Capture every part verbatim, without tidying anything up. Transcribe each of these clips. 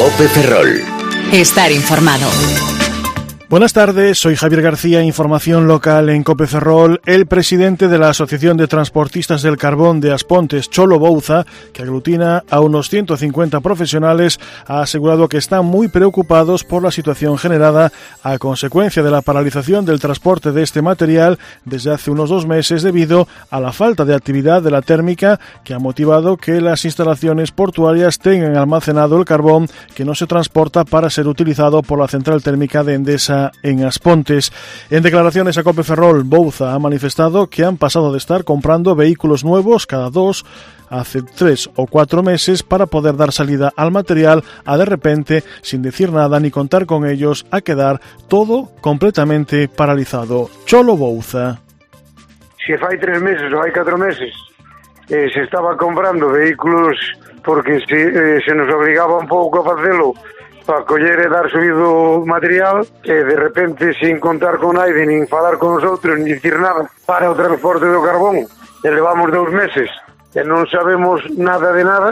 COPE Ferrol. Estar informado. Buenas tardes, soy Javier García, información local en COPE Ferrol. El presidente de la Asociación de Transportistas del Carbón de Aspontes, Cholo Bouza, que aglutina a unos ciento cincuenta profesionales, ha asegurado que están muy preocupados por la situación generada a consecuencia de la paralización del transporte de este material desde hace unos dos meses debido a la falta de actividad de la térmica, que ha motivado que las instalaciones portuarias tengan almacenado el carbón que no se transporta para ser utilizado por la central térmica de Endesa en Aspontes. En declaraciones a COPE Ferrol, Bouza ha manifestado que han pasado de estar comprando vehículos nuevos cada dos hace tres o cuatro meses para poder dar salida al material a de repente, sin decir nada ni contar con ellos, a quedar todo completamente paralizado. Cholo Bouza. Si fai tres meses ou hai catro meses eh, se estaba comprando vehículos porque se, eh, se nos obrigaba un pouco a facelo para coller e dar subido material, e de repente, sin contar con naide, nin falar con nosotros, nin dicir nada, para o transporte do carbón, e levamos dous meses, e non sabemos nada de nada.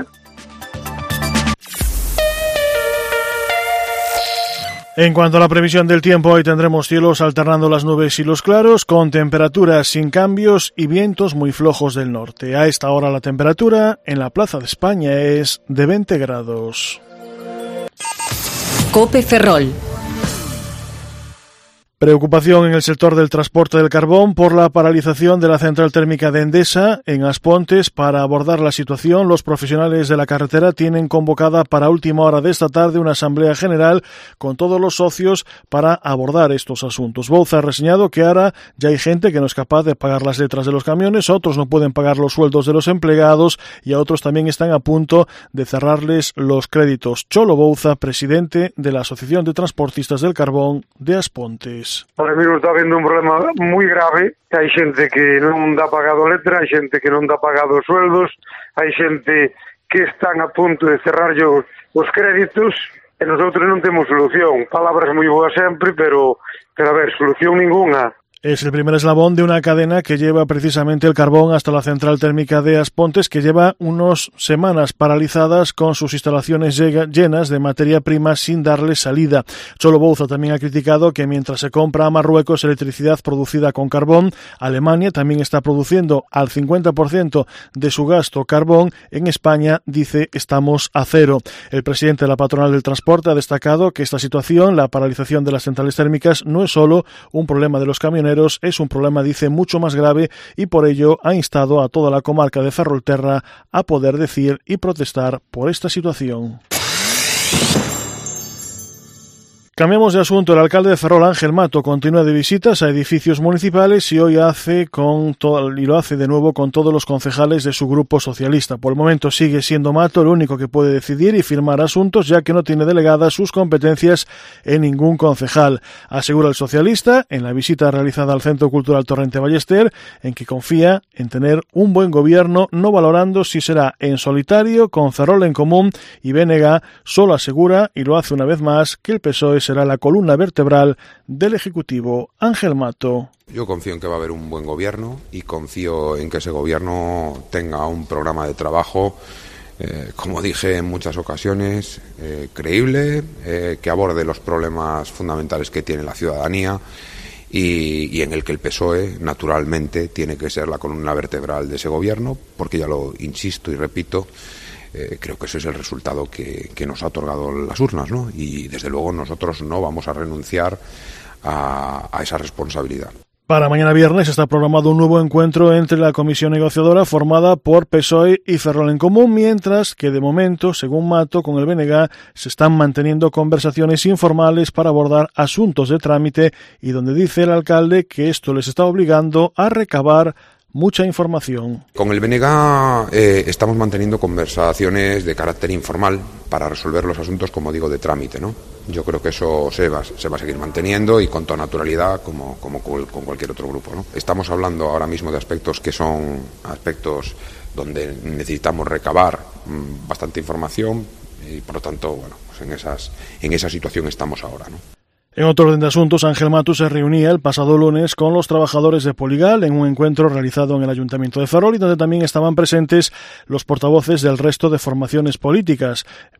En cuanto a la previsión del tiempo, hoy tendremos cielos alternando las nubes y los claros, con temperaturas sin cambios y vientos muy flojos del norte. A esta hora la temperatura en la Plaza de España es de veinte grados. COPE Ferrol. Preocupación en el sector del transporte del carbón por la paralización de la central térmica de Endesa en Aspontes. Para abordar la situación, los profesionales de la carretera tienen convocada para última hora de esta tarde una asamblea general con todos los socios para abordar estos asuntos. Bouza ha reseñado que ahora ya hay gente que no es capaz de pagar las letras de los camiones, otros no pueden pagar los sueldos de los empleados y a otros también están a punto de cerrarles los créditos. Cholo Bouza, presidente de la Asociación de Transportistas del Carbón de Aspontes. Ahora mismo está habiendo un problema moi grave, hai xente que non dá pagado letra, hai xente que non dá pagado sueldos, hai xente que están a punto de cerrar os, os créditos e nosotros non temos solución. Palabras moi boas sempre, pero, pero a ver, solución ninguna. Es el primer eslabón de una cadena que lleva precisamente el carbón hasta la central térmica de Aspontes, que lleva unas semanas paralizadas con sus instalaciones llenas de materia prima sin darle salida. Cholo Bouza también ha criticado que mientras se compra a Marruecos electricidad producida con carbón, Alemania también está produciendo al cincuenta por ciento de su gasto carbón. En España, dice, estamos a cero. El presidente de la patronal del transporte ha destacado que esta situación, la paralización de las centrales térmicas, no es solo un problema de los camioneros, es un problema, dice, mucho más grave, y por ello ha instado a toda la comarca de Ferrolterra a poder decir y protestar por esta situación. Cambiamos de asunto. El alcalde de Ferrol, Ángel Mato, continúa de visitas a edificios municipales y hoy hace con todo, y lo hace de nuevo con todos los concejales de su grupo socialista. Por el momento sigue siendo Mato el único que puede decidir y firmar asuntos, ya que no tiene delegadas sus competencias en ningún concejal. Asegura el socialista en la visita realizada al Centro Cultural Torrente Ballester, en que confía en tener un buen gobierno, no valorando si será en solitario, con Ferrol en Común, y B N G solo asegura, y lo hace una vez más, que el P S O E será la columna vertebral del Ejecutivo. Ángel Mato. Yo confío en que va a haber un buen gobierno y confío en que ese gobierno tenga un programa de trabajo, eh, como dije en muchas ocasiones, eh, creíble, eh, que aborde los problemas fundamentales que tiene la ciudadanía y, y en el que el P S O E, naturalmente, tiene que ser la columna vertebral de ese gobierno, porque ya lo insisto y repito, Eh, creo que ese es el resultado que, que nos ha otorgado las urnas, ¿no? Y desde luego nosotros no vamos a renunciar a, a esa responsabilidad. Para mañana viernes está programado un nuevo encuentro entre la comisión negociadora formada por P S O E y Ferrol en Común, mientras que de momento, según Mato, con el B N G se están manteniendo conversaciones informales para abordar asuntos de trámite y donde dice el alcalde que esto les está obligando a recabar mucha información. Con el B N G eh, estamos manteniendo conversaciones de carácter informal para resolver los asuntos, como digo, de trámite, ¿no? Yo creo que eso se va, se va a seguir manteniendo y con toda naturalidad, como, como con cualquier otro grupo, ¿no? Estamos hablando ahora mismo de aspectos que son aspectos donde necesitamos recabar mmm, bastante información y, por lo tanto, bueno, pues en esas, en esa situación estamos ahora, ¿no? En otro orden de asuntos, Ángel Mato se reunía el pasado lunes con los trabajadores de Poligal en un encuentro realizado en el Ayuntamiento de Ferrol y donde también estaban presentes los portavoces del resto de formaciones políticas.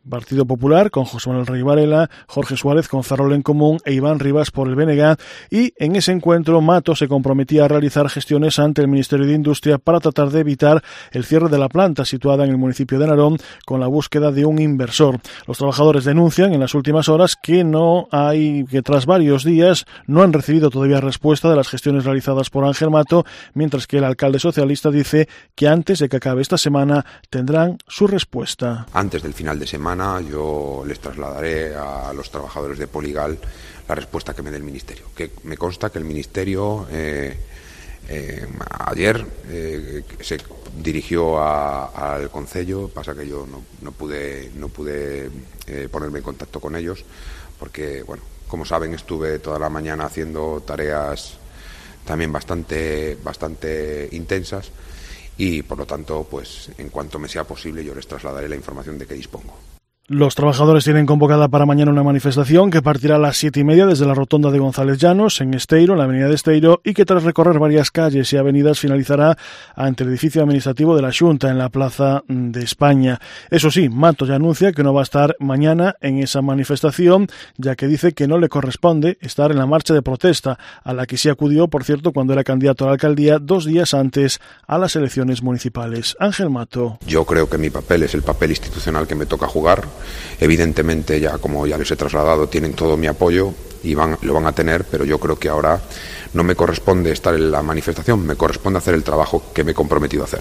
Partido Popular con José Manuel Rey Varela, Jorge Suárez con Ferrol en Común e Iván Rivas por el B N G, y en ese encuentro Mato se comprometía a realizar gestiones ante el Ministerio de Industria para tratar de evitar el cierre de la planta situada en el municipio de Narón con la búsqueda de un inversor. Los trabajadores denuncian en las últimas horas que no hay, que tras varios días no han recibido todavía respuesta de las gestiones realizadas por Ángel Mato, mientras que el alcalde socialista dice que antes de que acabe esta semana tendrán su respuesta. Antes del final de semana yo les trasladaré a los trabajadores de Poligal la respuesta que me dé el Ministerio. Que me consta que el Ministerio eh, eh, ayer eh, se dirigió a, al Concello, pasa que yo no, no pude, no pude eh, ponerme en contacto con ellos porque, bueno, como saben, estuve toda la mañana haciendo tareas también bastante, bastante intensas y, por lo tanto, pues en cuanto me sea posible yo les trasladaré la información de que dispongo. Los trabajadores tienen convocada para mañana una manifestación que partirá a las siete y media desde la rotonda de González Llanos, en Esteiro, en la avenida de Esteiro, y que tras recorrer varias calles y avenidas finalizará ante el edificio administrativo de la Xunta, en la Plaza de España. Eso sí, Mato ya anuncia que no va a estar mañana en esa manifestación, ya que dice que no le corresponde estar en la marcha de protesta, a la que sí acudió, por cierto, cuando era candidato a la alcaldía dos días antes a las elecciones municipales. Ángel Mato. Yo creo que mi papel es el papel institucional que me toca jugar. Evidentemente, ya como ya les he trasladado, tienen todo mi apoyo y van, lo van a tener, pero yo creo que ahora no me corresponde estar en la manifestación, me corresponde hacer el trabajo que me he comprometido a hacer.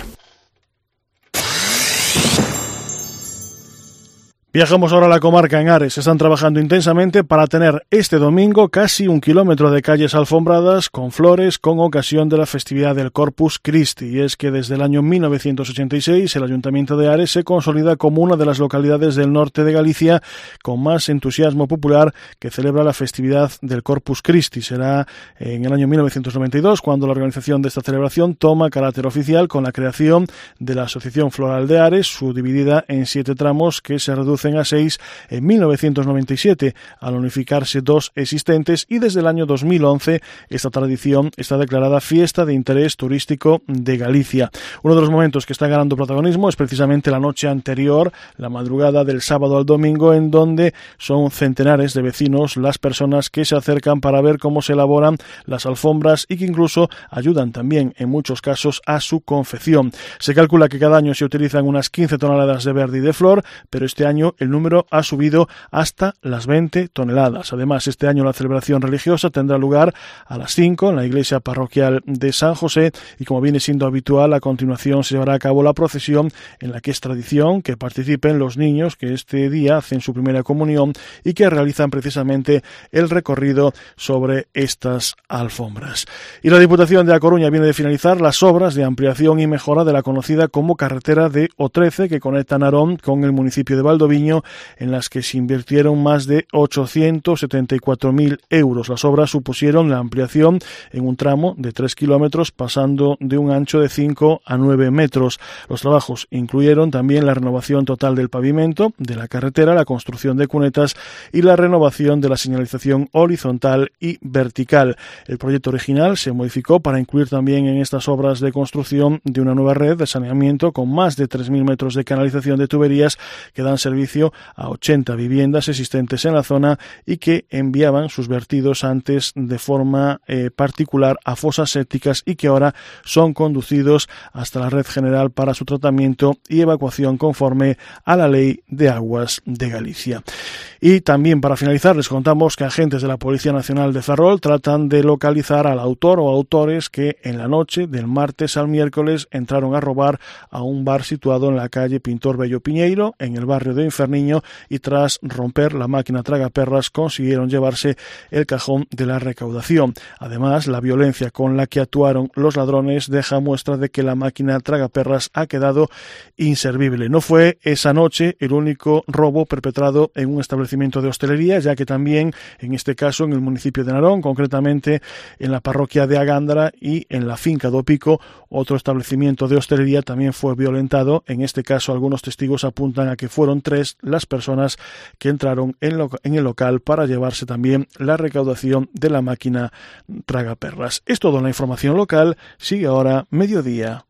Viajamos ahora a la comarca en Ares. Están trabajando intensamente para tener este domingo casi un kilómetro de calles alfombradas con flores con ocasión de la festividad del Corpus Christi. Y es que desde el año mil novecientos ochenta y seis el Ayuntamiento de Ares se consolida como una de las localidades del norte de Galicia con más entusiasmo popular que celebra la festividad del Corpus Christi. Será en el año mil novecientos noventa y dos cuando la organización de esta celebración toma carácter oficial con la creación de la Asociación Floral de Ares, subdividida en siete tramos que se reducen a seis en mil novecientos noventa y siete, al unificarse dos existentes, y desde el año dos mil once esta tradición está declarada Fiesta de Interés Turístico de Galicia. Uno de los momentos que está ganando protagonismo es precisamente la noche anterior, la madrugada del sábado al domingo, en donde son centenares de vecinos las personas que se acercan para ver cómo se elaboran las alfombras y que incluso ayudan también en muchos casos a su confección. Se calcula que cada año se utilizan unas quince toneladas de verde y de flor, pero este año el número ha subido hasta las veinte toneladas. Además, este año la celebración religiosa tendrá lugar a las cinco en la iglesia parroquial de San José y, como viene siendo habitual, a continuación se llevará a cabo la procesión en la que es tradición que participen los niños que este día hacen su primera comunión y que realizan precisamente el recorrido sobre estas alfombras. Y la Diputación de A Coruña viene de finalizar las obras de ampliación y mejora de la conocida como carretera de O trece que conecta Narón con el municipio de Valdoviño, en las que se invirtieron más de ochocientos setenta y cuatro mil euros. Las obras supusieron la ampliación en un tramo de tres kilómetros, pasando de un ancho de cinco a nueve metros. Los trabajos incluyeron también la renovación total del pavimento de la carretera, la construcción de cunetas y la renovación de la señalización horizontal y vertical. El proyecto original se modificó para incluir también en estas obras de construcción de una nueva red de saneamiento con más de tres mil metros de canalización de tuberías que dan servicio a ochenta viviendas existentes en la zona y que enviaban sus vertidos antes de forma eh, particular a fosas sépticas y que ahora son conducidos hasta la red general para su tratamiento y evacuación conforme a la Ley de Aguas de Galicia. Y también, para finalizar, les contamos que agentes de la Policía Nacional de Ferrol tratan de localizar al autor o autores que en la noche del martes al miércoles entraron a robar a un bar situado en la calle Pintor Bello Piñeiro, en el barrio de Inferniño, y tras romper la máquina tragaperras consiguieron llevarse el cajón de la recaudación. Además, la violencia con la que actuaron los ladrones deja muestra de que la máquina tragaperras ha quedado inservible. No fue esa noche el único robo perpetrado en un establecimiento de hostelería, ya que también en este caso en el municipio de Narón, concretamente en la parroquia de Agándara y en la finca do Pico, otro establecimiento de hostelería también fue violentado. En este caso algunos testigos apuntan a que fueron tres las personas que entraron en, lo, en el local para llevarse también la recaudación de la máquina tragaperras. Es todo en la información local. Sigue ahora Mediodía.